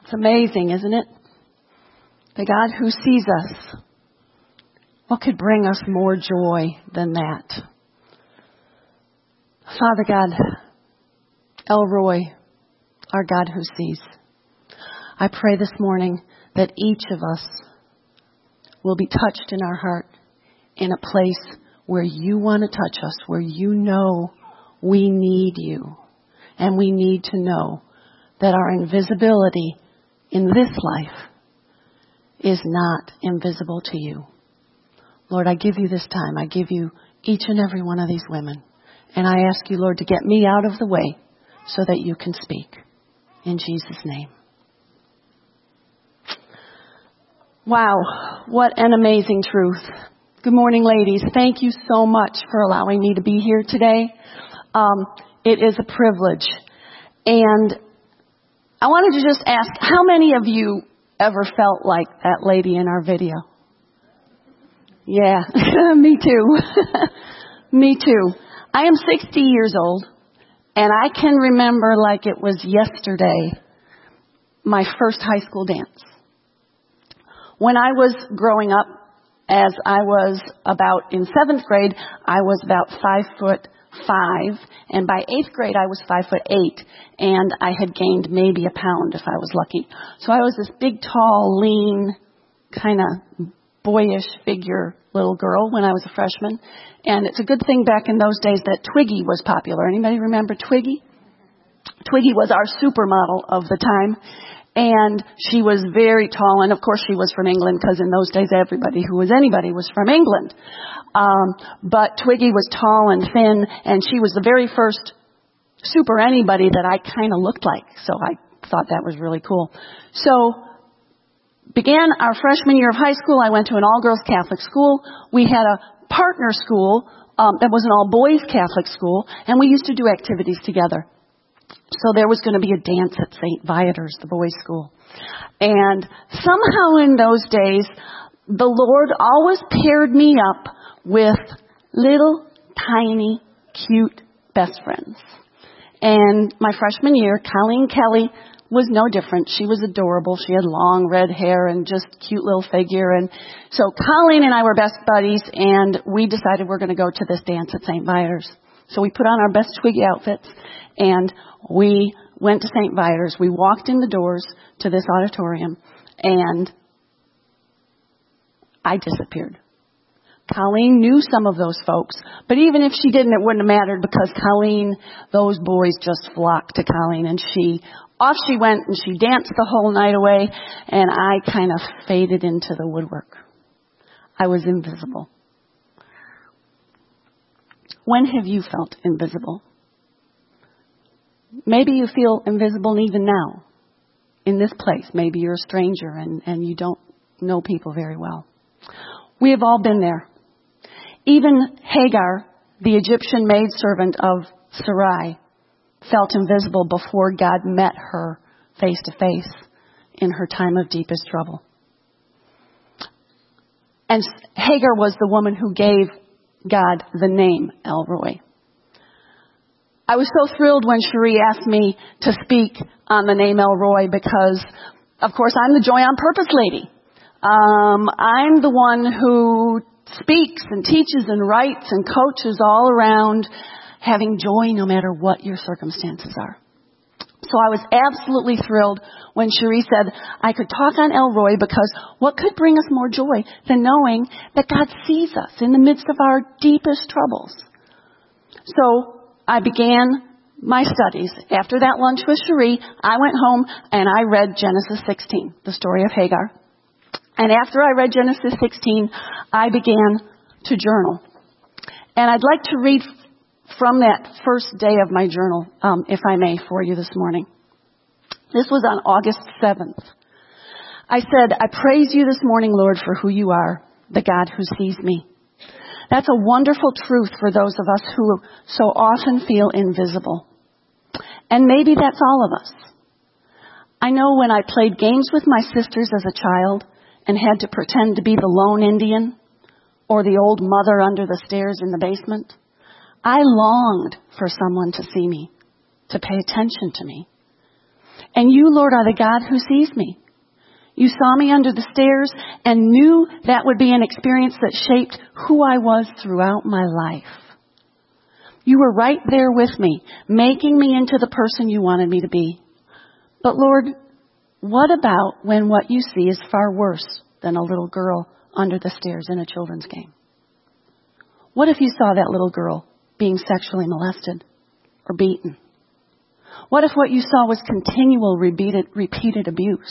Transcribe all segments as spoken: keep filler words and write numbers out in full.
It's amazing, isn't it? The God who sees us. What could bring us more joy than that? Father God, El Roy, our God who sees. I pray this morning that each of us will be touched in our heart in a place where you want to touch us, where you know we need you. And we need to know that our invisibility in this life is not invisible to you. Lord, I give you this time. I give you each and every one of these women. And I ask you, Lord, to get me out of the way so that you can speak. In Jesus' name. Wow, what an amazing truth. Good morning, ladies. Thank you so much for allowing me to be here today. Um, it is a privilege. And I wanted to just ask, how many of you ever felt like that lady in our video? Yeah, me too. Me too. I am sixty years old, and I can remember like it was yesterday, my first high school dance. When I was growing up, as I was about in seventh grade, I was about five foot five, and by eighth grade I was five foot eight, and I had gained maybe a pound if I was lucky. So I was this big, tall, lean, kind of boyish figure little girl when I was a freshman. And it's a good thing back in those days that Twiggy was popular. Anybody remember Twiggy? Twiggy was our supermodel of the time. And she was very tall. And of course she was from England, because in those days everybody who was anybody was from England. Um, but Twiggy was tall and thin, and she was the very first super anybody that I kind of looked like. So I thought that was really cool. So began our freshman year of high school. I went to an all-girls Catholic school. We had a partner school um, that was an all-boys Catholic school, and we used to do activities together. So there was going to be a dance at Saint Viator's, the boys' school. And somehow in those days, the Lord always paired me up with little, tiny, cute best friends. And my freshman year, Colleen Kelly was no different. She was adorable. She had long red hair and just cute little figure. And so Colleen and I were best buddies, and we decided we're going to go to this dance at Saint Viator's. So we put on our best Twiggy outfits, and we went to Saint Viator's. We walked in the doors to this auditorium, and I disappeared. Colleen knew some of those folks, but even if she didn't, it wouldn't have mattered, because Colleen, those boys just flocked to Colleen, and she, off she went, and she danced the whole night away, and I kind of faded into the woodwork. I was invisible. When have you felt invisible? Maybe you feel invisible even now, in this place. Maybe you're a stranger and, and you don't know people very well. We have all been there. Even Hagar, the Egyptian maidservant of Sarai, felt invisible before God met her face to face in her time of deepest trouble. And Hagar was the woman who gave God the name El Roy. I was so thrilled when Cherie asked me to speak on the name El Roy, because, of course, I'm the Joy on Purpose lady. Um, I'm the one who speaks and teaches and writes and coaches all around having joy no matter what your circumstances are. So I was absolutely thrilled when Cherie said I could talk on El Roy, because what could bring us more joy than knowing that God sees us in the midst of our deepest troubles? So I began my studies. After that lunch with Cherie, I went home and I read Genesis sixteen, the story of Hagar. And after I read Genesis sixteen, I began to journal. And I'd like to read from that first day of my journal, um, if I may, for you this morning. This was on August seventh. I said, I praise you this morning, Lord, for who you are, the God who sees me. That's a wonderful truth for those of us who so often feel invisible. And maybe that's all of us. I know when I played games with my sisters as a child and had to pretend to be the lone Indian or the old mother under the stairs in the basement, I longed for someone to see me, to pay attention to me. And you, Lord, are the God who sees me. You saw me under the stairs and knew that would be an experience that shaped who I was throughout my life. You were right there with me, making me into the person you wanted me to be. But Lord, what about when what you see is far worse than a little girl under the stairs in a children's game? What if you saw that little girl being sexually molested or beaten? What if what you saw was continual repeated, repeated abuse?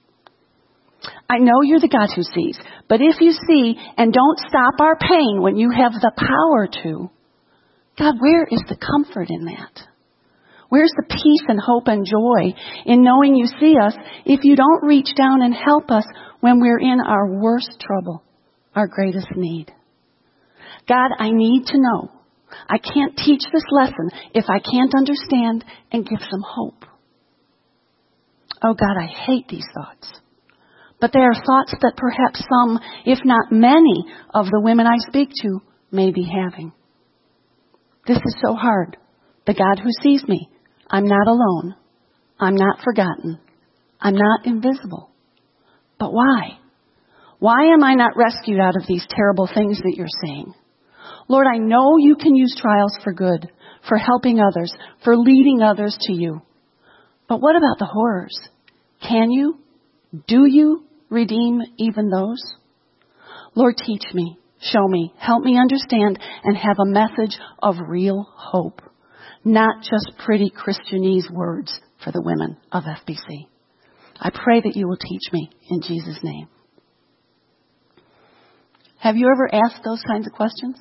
I know you're the God who sees, but if you see and don't stop our pain when you have the power to, God, where is the comfort in that? Where's the peace and hope and joy in knowing you see us if you don't reach down and help us when we're in our worst trouble, our greatest need? God, I need to know. I can't teach this lesson if I can't understand and give some hope. Oh God, I hate these thoughts. But they are thoughts that perhaps some, if not many, of the women I speak to may be having. This is so hard. The God who sees me, I'm not alone. I'm not forgotten. I'm not invisible. But why? Why am I not rescued out of these terrible things that you're saying? Lord, I know you can use trials for good, for helping others, for leading others to you. But what about the horrors? Can you? Do you redeem even those? Lord, teach me, show me, help me understand and have a message of real hope, not just pretty Christianese words for the women of F B C. I pray that you will teach me in Jesus' name. Have you ever asked those kinds of questions?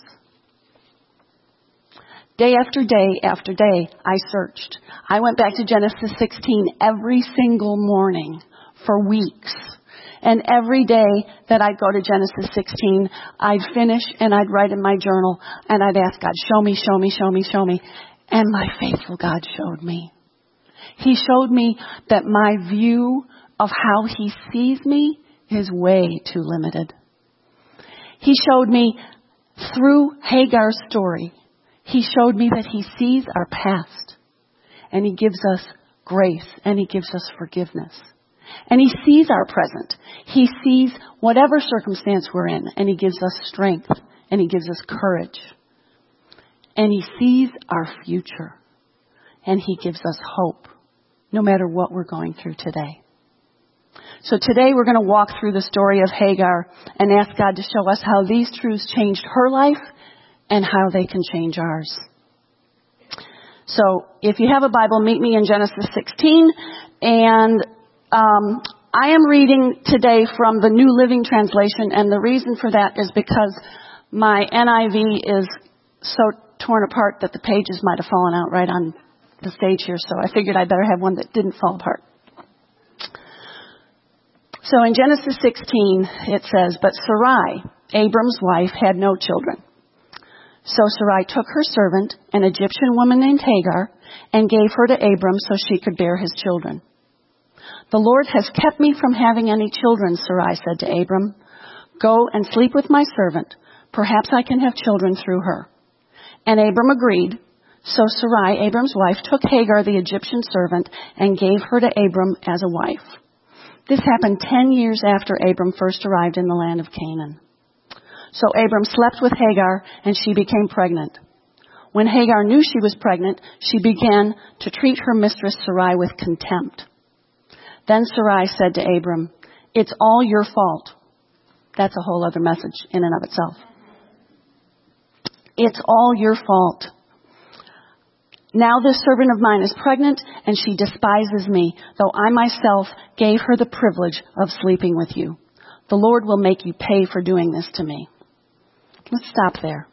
Day after day after day, I searched. I went back to Genesis sixteen every single morning for weeks. And every day that I'd go to Genesis sixteen, I'd finish and I'd write in my journal and I'd ask God, show me, show me, show me, show me. And my faithful God showed me. He showed me that my view of how he sees me is way too limited. He showed me through Hagar's story, he showed me that he sees our past and he gives us grace and he gives us forgiveness. And he sees our present. He sees whatever circumstance we're in and he gives us strength and he gives us courage. And he sees our future and he gives us hope no matter what we're going through today. So today we're going to walk through the story of Hagar and ask God to show us how these truths changed her life and how they can change ours. So if you have a Bible, meet me in Genesis sixteen. And um, I am reading today from the New Living Translation. And the reason for that is because my N I V is so torn apart that the pages might have fallen out right on the stage here. So I figured I'd better have one that didn't fall apart. So in Genesis sixteen, it says, but Sarai, Abram's wife, had no children. So Sarai took her servant, an Egyptian woman named Hagar, and gave her to Abram so she could bear his children. The Lord has kept me from having any children, Sarai said to Abram. Go and sleep with my servant. Perhaps I can have children through her. And Abram agreed. So Sarai, Abram's wife, took Hagar, the Egyptian servant, and gave her to Abram as a wife. This happened ten years after Abram first arrived in the land of Canaan. So Abram slept with Hagar, and she became pregnant. When Hagar knew she was pregnant, she began to treat her mistress Sarai with contempt. Then Sarai said to Abram, it's all your fault. That's a whole other message in and of itself. It's all your fault. Now this servant of mine is pregnant, and she despises me, though I myself gave her the privilege of sleeping with you. The Lord will make you pay for doing this to me. Let's stop there.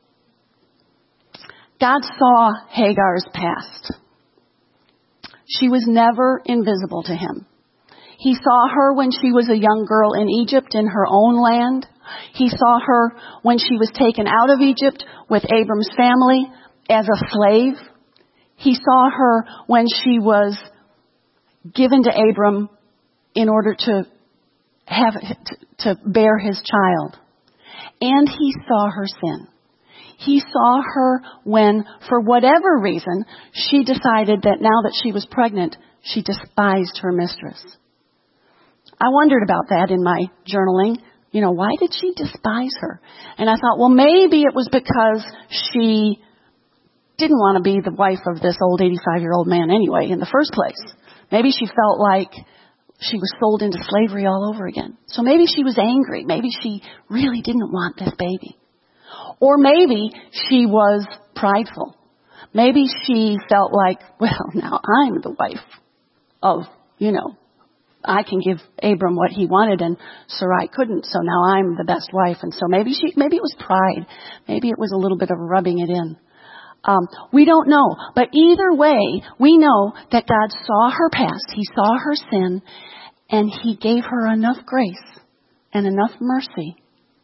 God saw Hagar's past. She was never invisible to him. He saw her when she was a young girl in Egypt in her own land. He saw her when she was taken out of Egypt with Abram's family as a slave. He saw her when she was given to Abram in order to have to, to bear his child. And he saw her sin. He saw her when, for whatever reason, she decided that now that she was pregnant, She despised her mistress. I wondered about that in my journaling. You know, why did she despise her? And I thought, well, maybe it was because she didn't want to be the wife of this old eighty-five-year-old man anyway in the first place. Maybe she felt like she was sold into slavery all over again. So maybe she was angry. Maybe she really didn't want this baby. Or maybe she was prideful. Maybe she felt like, well, now I'm the wife of, you know, I can give Abram what he wanted and Sarai couldn't, so now I'm the best wife. And so maybe she, maybe it was pride. Maybe it was a little bit of rubbing it in. Um, we don't know. But either way, we know that God saw her past. He saw her sin, and he gave her enough grace and enough mercy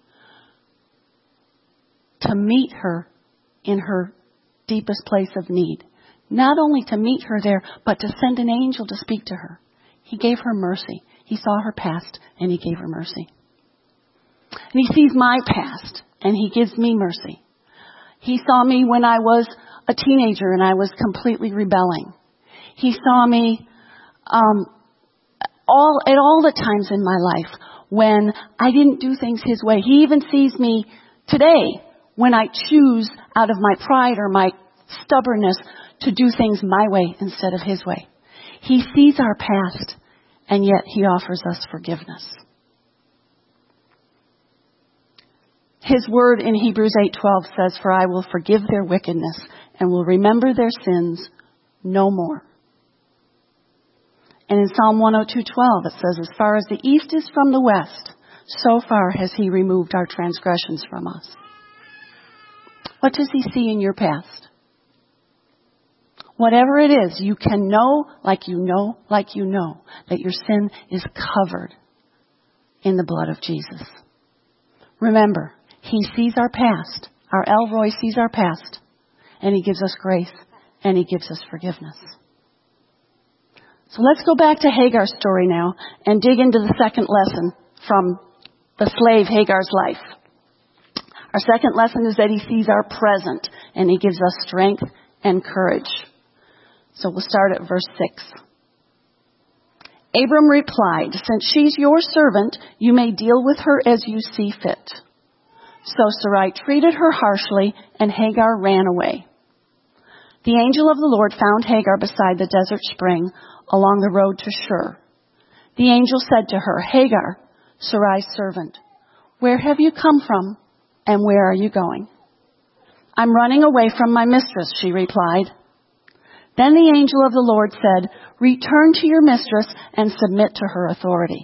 to meet her in her deepest place of need. Not only to meet her there, but to send an angel to speak to her. He gave her mercy. He saw her past, and he gave her mercy. And he sees my past, and he gives me mercy. He saw me when I was a teenager and I was completely rebelling. He saw me um, all at all the times in my life when I didn't do things his way. He even sees me today when I choose out of my pride or my stubbornness to do things my way instead of his way. He sees our past, and yet he offers us forgiveness. His word in Hebrews eight twelve says, "For I will forgive their wickedness and will remember their sins no more." And in Psalm one oh two twelve it says, "As far as the east is from the west, so far has he removed our transgressions from us." What does he see in your past? Whatever it is, you can know, like you know, like you know, that your sin is covered in the blood of Jesus. Remember, he sees our past. Our Elroy sees our past. And he gives us grace. And he gives us forgiveness. So let's go back to Hagar's story now and dig into the second lesson from the slave Hagar's life. Our second lesson is that he sees our present. And he gives us strength and courage. So we'll start at verse six. Abram replied, "Since she's your servant, you may deal with her as you see fit." So Sarai treated her harshly, and Hagar ran away. The angel of the Lord found Hagar beside the desert spring along the road to Shur. The angel said to her, "Hagar, Sarai's servant, where have you come from, and where are you going?" "I'm running away from my mistress," she replied. Then the angel of the Lord said, "Return to your mistress and submit to her authority."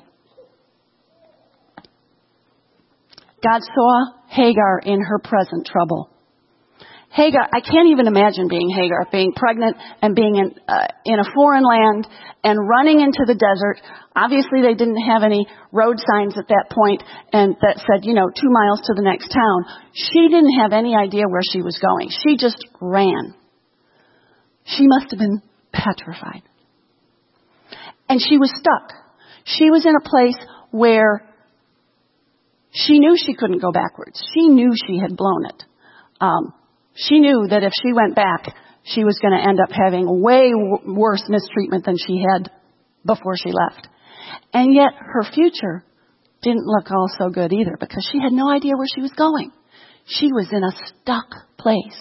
God saw Hagar in her present trouble. Hagar, I can't even imagine being Hagar, being pregnant and being in, uh, in a foreign land and running into the desert. Obviously, they didn't have any road signs at that point and that said, you know, two miles to the next town. She didn't have any idea where she was going. She just ran. She must have been petrified. And she was stuck. She was in a place where she knew she couldn't go backwards. She knew she had blown it. Um, she knew that if she went back, she was going to end up having way w- worse mistreatment than she had before she left. And yet her future didn't look all so good either because she had no idea where she was going. She was in a stuck place.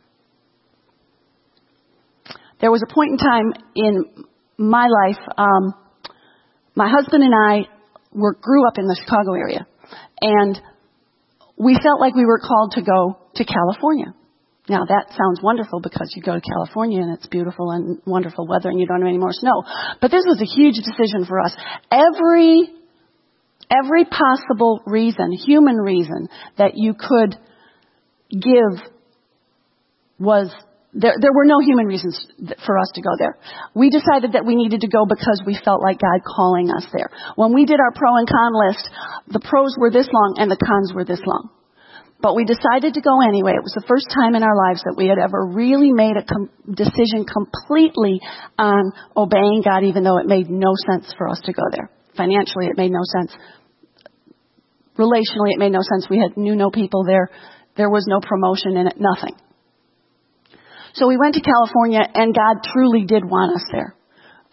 There was a point in time in my life, um, my husband and I were grew up in the Chicago area, and we felt like we were called to go to California. Now, that sounds wonderful because you go to California and it's beautiful and wonderful weather and you don't have any more snow. But this was a huge decision for us. Every, every possible reason, human reason that you could give was There, there were no human reasons for us to go there. We decided that we needed to go because we felt like God calling us there. When we did our pro and con list, the pros were this long and the cons were this long. But we decided to go anyway. It was the first time in our lives that we had ever really made a com- decision completely on obeying God, even though it made no sense for us to go there. Financially, it made no sense. Relationally, it made no sense. We had knew no people there. There was no promotion in it, nothing. So we went to California, and God truly did want us there.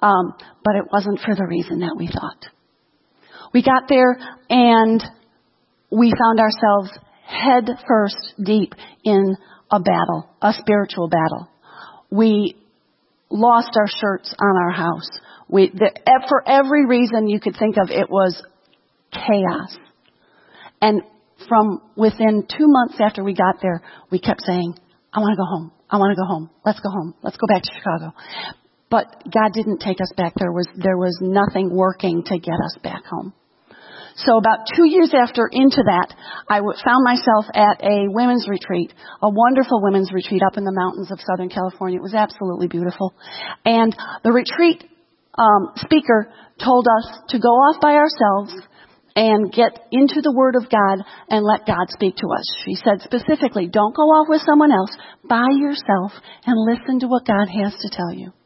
Um, but it wasn't for the reason that we thought. We got there and we found ourselves head first deep in a battle, a spiritual battle. We lost our shirts on our house. We, the, for every reason you could think of, it was chaos. And from within two months after we got there, we kept saying, I want to go home. I want to go home. Let's go home. Let's go back to Chicago. But God didn't take us back. There was, there was nothing working to get us back home. So about two years after into that, I w- found myself at a women's retreat, a wonderful women's retreat up in the mountains of Southern California. It was absolutely beautiful. And the retreat um, speaker told us to go off by ourselves and get into the Word of God and let God speak to us. She said specifically, don't go off with someone else, by yourself, and listen to what God has to tell you.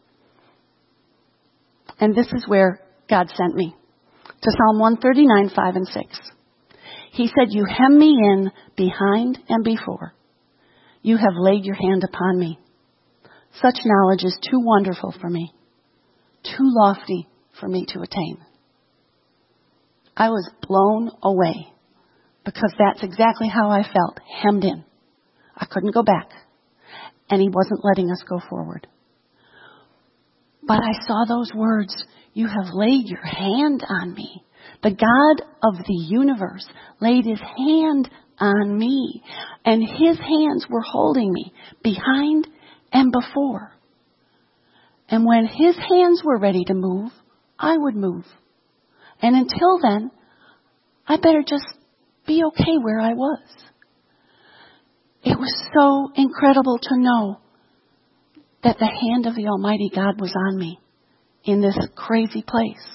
And this is where God sent me, to Psalm one thirty-nine, five and six. He said, you hem me in behind and before. You have laid your hand upon me. Such knowledge is too wonderful for me, too lofty for me to attain. I was blown away because that's exactly how I felt, hemmed in. I couldn't go back, and he wasn't letting us go forward. But I saw those words, you have laid your hand on me. The God of the universe laid his hand on me, and his hands were holding me behind and before. And when his hands were ready to move, I would move. And until then, I better just be okay where I was. It was so incredible to know that the hand of the Almighty God was on me in this crazy place.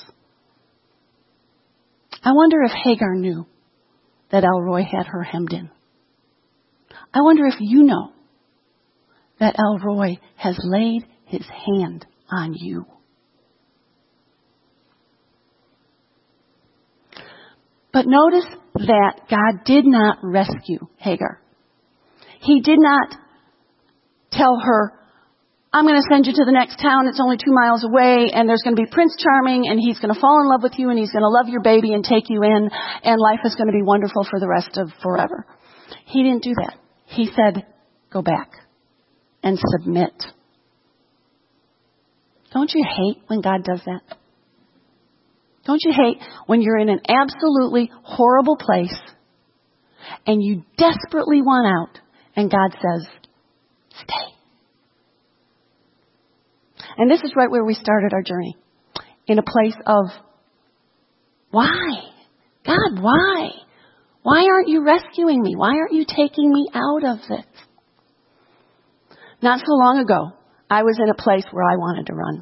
I wonder if Hagar knew that Elroy had her hemmed in. I wonder if you know that Elroy has laid his hand on you. But notice that God did not rescue Hagar. He did not tell her, I'm going to send you to the next town. It's only two miles away, and there's going to be Prince Charming, and he's going to fall in love with you, and he's going to love your baby and take you in, and life is going to be wonderful for the rest of forever. He didn't do that. He said, go back and submit. Don't you hate when God does that? Don't you hate when you're in an absolutely horrible place and you desperately want out and God says, stay. And this is right where we started our journey. In a place of, why? God, why? Why aren't you rescuing me? Why aren't you taking me out of this? Not so long ago, I was in a place where I wanted to run.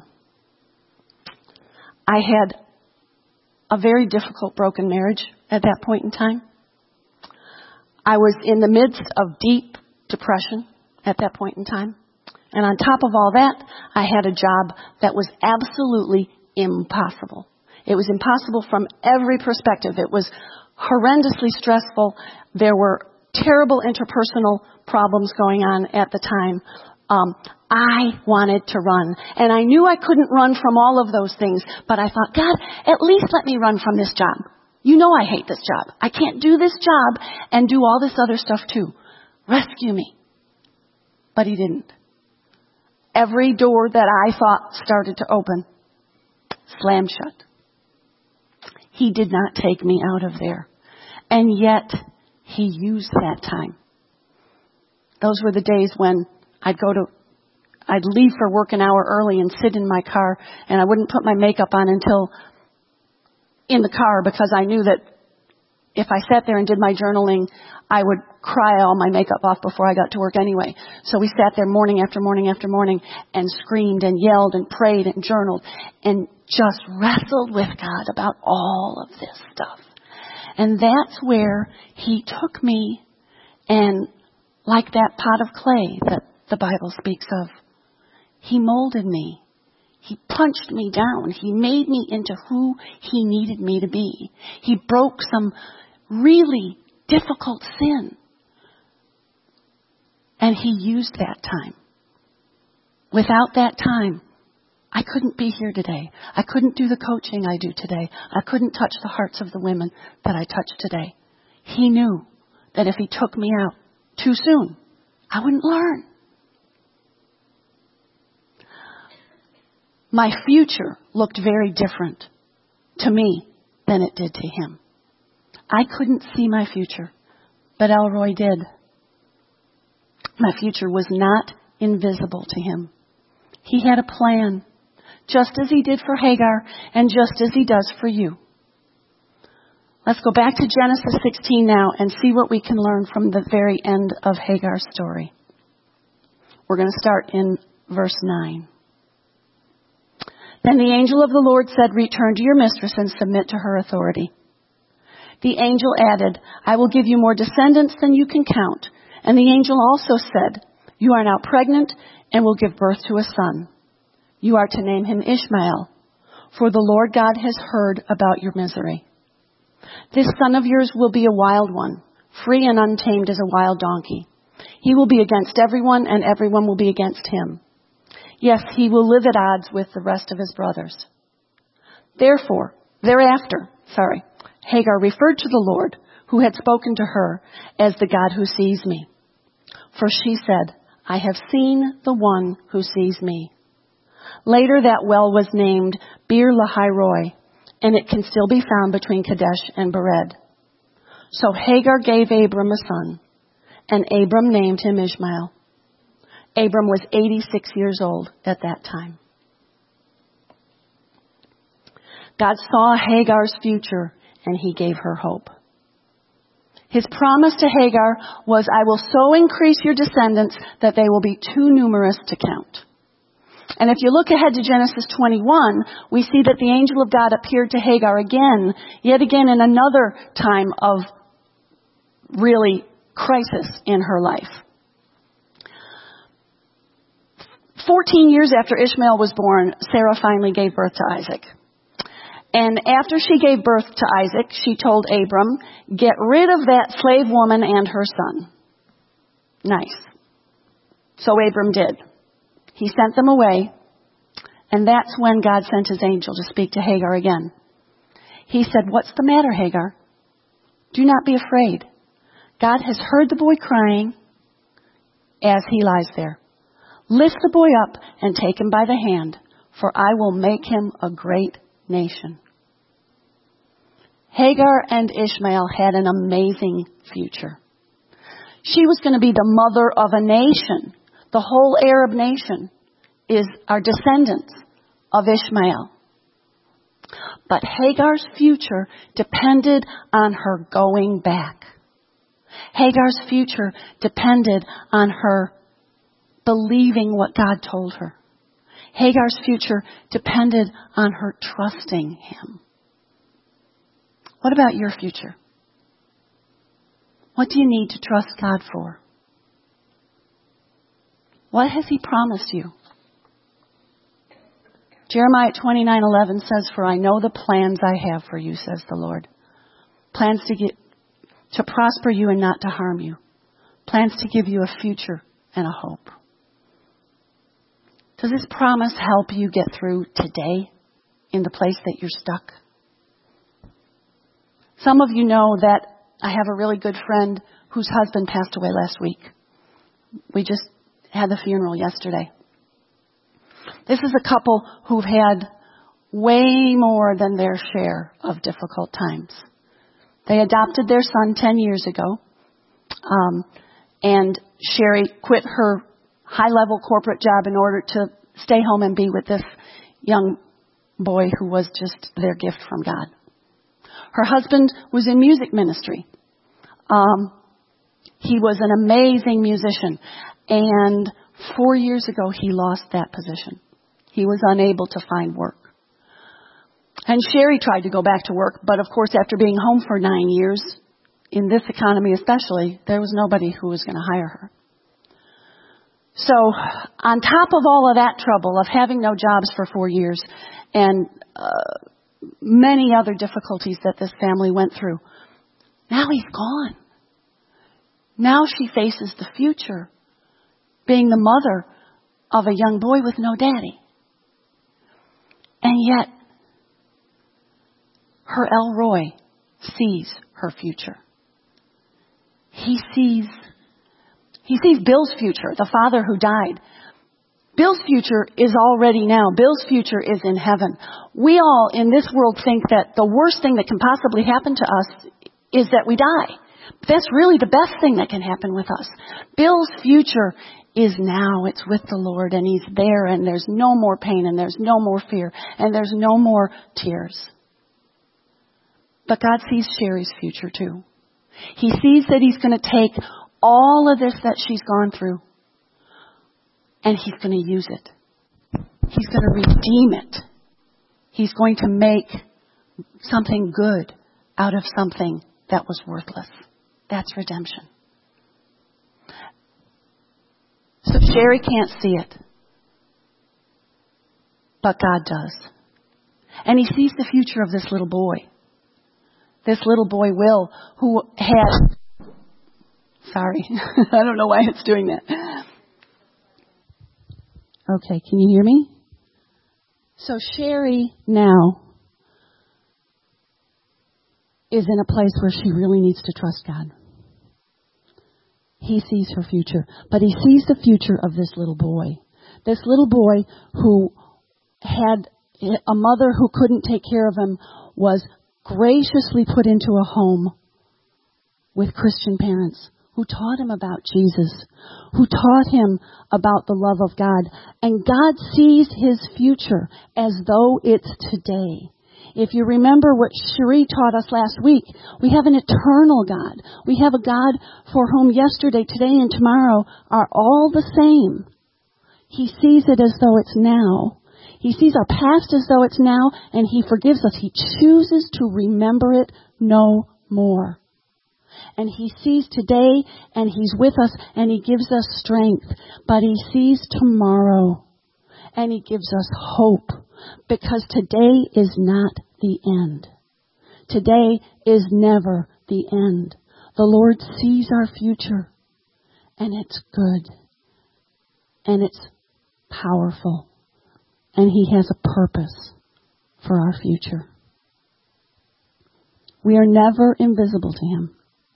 I had a very difficult broken marriage at that point in time. I was in the midst of deep depression at that point in time. And on top of all that, I had a job that was absolutely impossible. It was impossible from every perspective. It was horrendously stressful. There were terrible interpersonal problems going on at the time. Um, I wanted to run. And I knew I couldn't run from all of those things. But I thought, God, at least let me run from this job. You know I hate this job. I can't do this job and do all this other stuff too. Rescue me. But he didn't. Every door that I thought started to open slammed shut. He did not take me out of there. And yet, he used that time. Those were the days when I'd go to, I'd leave for work an hour early and sit in my car, and I wouldn't put my makeup on until in the car because I knew that if I sat there and did my journaling, I would cry all my makeup off before I got to work anyway. So we sat there morning after morning after morning and screamed and yelled and prayed and journaled and just wrestled with God about all of this stuff. And that's where he took me, and like that pot of clay that the Bible speaks of, he molded me. He punched me down. He made me into who he needed me to be. He broke some really difficult sin. And he used that time. Without that time, I couldn't be here today. I couldn't do the coaching I do today. I couldn't touch the hearts of the women that I touched today. He knew that if he took me out too soon, I wouldn't learn. My future looked very different to me than it did to him. I couldn't see my future, but Elroy did. My future was not invisible to him. He had a plan, just as he did for Hagar and just as he does for you. Let's go back to Genesis sixteen now and see what we can learn from the very end of Hagar's story. We're going to start in verse nine. Then the angel of the Lord said, return to your mistress and submit to her authority. The angel added, I will give you more descendants than you can count. And the angel also said, you are now pregnant and will give birth to a son. You are to name him Ishmael, for the Lord God has heard about your misery. This son of yours will be a wild one, free and untamed as a wild donkey. He will be against everyone, and everyone will be against him. Yes, he will live at odds with the rest of his brothers. Therefore, thereafter, sorry, Hagar referred to the Lord, who had spoken to her, as the God who sees me. For she said, I have seen the one who sees me. Later that well was named Beer Lahai Roi, and it can still be found between Kadesh and Bered. So Hagar gave Abram a son, and Abram named him Ishmael. Abram was eighty-six years old at that time. God saw Hagar's future, and he gave her hope. His promise to Hagar was, I will so increase your descendants that they will be too numerous to count. And if you look ahead to Genesis twenty-one, we see that the angel of God appeared to Hagar again, yet again in another time of really crisis in her life. Fourteen years after Ishmael was born, Sarah finally gave birth to Isaac. And after she gave birth to Isaac, she told Abram, get rid of that slave woman and her son. Nice. So Abram did. He sent them away, and that's when God sent his angel to speak to Hagar again. He said, what's the matter, Hagar? Do not be afraid. God has heard the boy crying as he lies there. Lift the boy up and take him by the hand, for I will make him a great nation. Hagar and Ishmael had an amazing future. She was going to be the mother of a nation. The whole Arab nation is our descendants of Ishmael. But Hagar's future depended on her going back. Hagar's future depended on her believing what God told her. Hagar's future depended on her trusting him. What about your future? What do you need to trust God for? What has he promised you? Jeremiah twenty-nine eleven says, for I know the plans I have for you, says the Lord. Plans to get, to prosper you and not to harm you. Plans to give you a future and a hope. Does this promise help you get through today in the place that you're stuck? Some of you know that I have a really good friend whose husband passed away last week. We just had the funeral yesterday. This is a couple who've had way more than their share of difficult times. They adopted their son ten years ago, um, and Sherry quit her high-level corporate job in order to stay home and be with this young boy who was just their gift from God. Her husband was in music ministry. Um, he was an amazing musician, and four years ago he lost that position. He was unable to find work. And Sherry tried to go back to work, but of course after being home for nine years, in this economy especially, there was nobody who was going to hire her. So on top of all of that trouble of having no jobs for four years and uh, many other difficulties that this family went through, now he's gone. Now she faces the future being the mother of a young boy with no daddy. And yet, her Elroy sees her future. He sees, he sees Bill's future, the father who died. Bill's future is already now. Bill's future is in heaven. We all in this world think that the worst thing that can possibly happen to us is that we die. But that's really the best thing that can happen with us. Bill's future is now. It's with the Lord, and he's there, and there's no more pain, and there's no more fear, and there's no more tears. But God sees Sherry's future too. He sees that he's going to take all of this that she's gone through, and he's going to use it. He's going to redeem it. He's going to make something good out of something that was worthless. That's redemption. So Sherry can't see it, but God does. And he sees the future of this little boy. This little boy, Will, who had... Sorry, I don't know why it's doing that. Okay, can you hear me? So Sherry now is in a place where she really needs to trust God. He sees her future, but he sees the future of this little boy. This little boy who had a mother who couldn't take care of him, was graciously put into a home with Christian parents who taught him about Jesus, who taught him about the love of God. And God sees his future as though it's today. If you remember what Cherie taught us last week, we have an eternal God. We have a God for whom yesterday, today, and tomorrow are all the same. He sees it as though it's now. He sees our past as though it's now, and he forgives us. He chooses to remember it no more. And he sees today, and he's with us, and he gives us strength. But he sees tomorrow, and he gives us hope. Because today is not the end. Today is never the end. The Lord sees our future, and it's good, and it's powerful, and he has a purpose for our future. We are never invisible to him.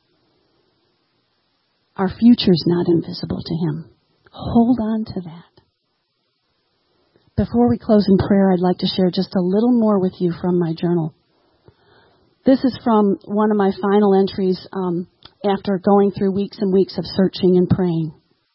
Our future's not invisible to him. Hold on to that. Before we close in prayer, I'd like to share just a little more with you from my journal. This is from one of my final entries um, after going through weeks and weeks of searching and praying.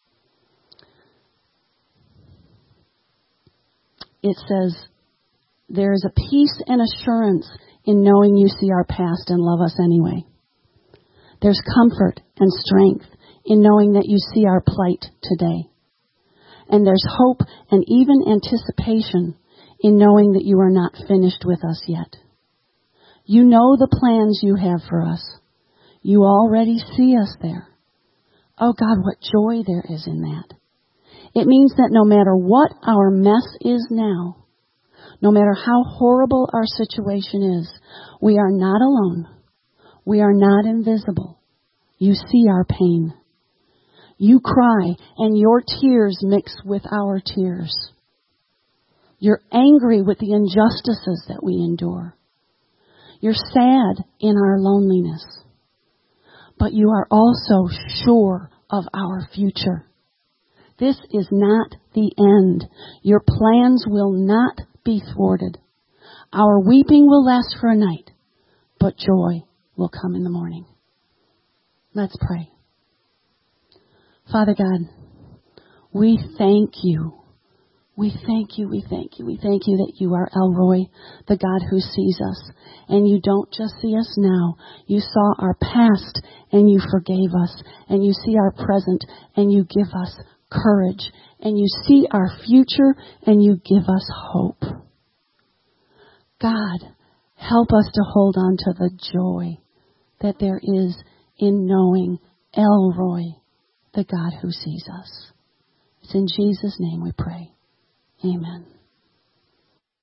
It says, there is a peace and assurance in knowing you see our past and love us anyway. There's comfort and strength in knowing that you see our plight today. And there's hope and even anticipation in knowing that you are not finished with us yet. You know the plans you have for us. You already see us there. Oh God, what joy there is in that. It means that no matter what our mess is now, no matter how horrible our situation is, we are not alone. We are not invisible. You see our pain. You cry, and your tears mix with our tears. You're angry with the injustices that we endure. You're sad in our loneliness. But you are also sure of our future. This is not the end. Your plans will not be thwarted. Our weeping will last for a night, but joy will come in the morning. Let's pray. Father God, we thank you. We thank you, we thank you, we thank you that you are Elroy, the God who sees us. And you don't just see us now. You saw our past and you forgave us. And you see our present and you give us courage. And you see our future and you give us hope. God, help us to hold on to the joy that there is in knowing Elroy, the God who sees us. It's in Jesus' name we pray. Amen.